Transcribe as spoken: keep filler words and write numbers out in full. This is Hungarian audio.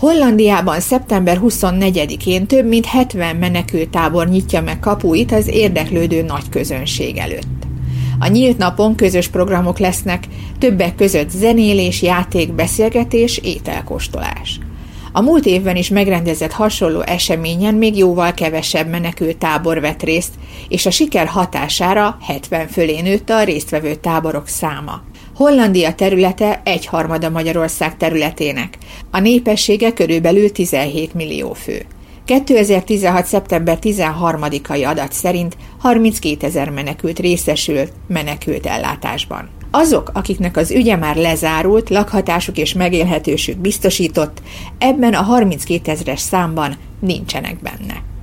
Hollandiában szeptember huszonnegyedikén több mint hetven menekülttábor nyitja meg kapuit az érdeklődő nagy közönség előtt. A nyílt napon közös programok lesznek, többek között zenélés, játék, beszélgetés, ételkóstolás. A múlt évben is megrendezett hasonló eseményen még jóval kevesebb menekülttábor vett részt, és a siker hatására hetven fölé nőtt a résztvevő táborok száma. Hollandia területe egyharmada Magyarország területének, a népessége körülbelül tizenhét millió fő. kétezer-tizenhat. szeptember tizenharmadikai adat szerint harminckétezer menekült részesült menekült ellátásban. Azok, akiknek az ügye már lezárult, lakhatásuk és megélhetősük biztosított, ebben a harminckétezres számban nincsenek benne.